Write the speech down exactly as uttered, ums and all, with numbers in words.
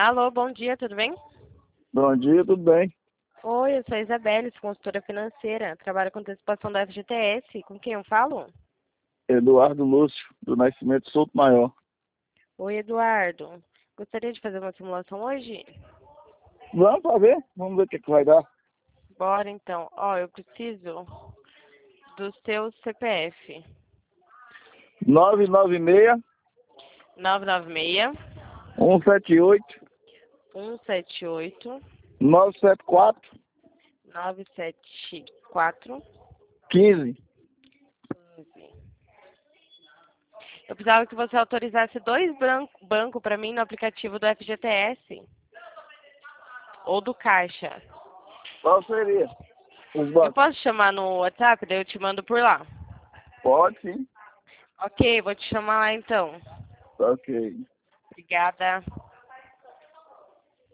Alô, bom dia, tudo bem? Bom dia, tudo bem? Oi, eu sou a Isabelle, sou consultora financeira. Trabalho com antecipação da F G T S. Com quem eu falo? Eduardo Lúcio, do Nascimento Souto Maior. Oi, Eduardo. Gostaria de fazer uma simulação hoje? Vamos pra ver? Vamos ver o que, que vai dar. Bora então. Ó, eu preciso do seu C P F. nove nove seis, nove nove seis, um sete oito, um sete oito, nove sete quatro, nove sete quatro, um cinco. um cinco. Eu precisava que você autorizasse dois bancos para mim no aplicativo do F G T S ou do Caixa. Qual seria? Os Eu bancos? posso chamar no WhatsApp, daí eu te mando por lá. Pode sim. Ok, vou te chamar lá então. Ok. Obrigada.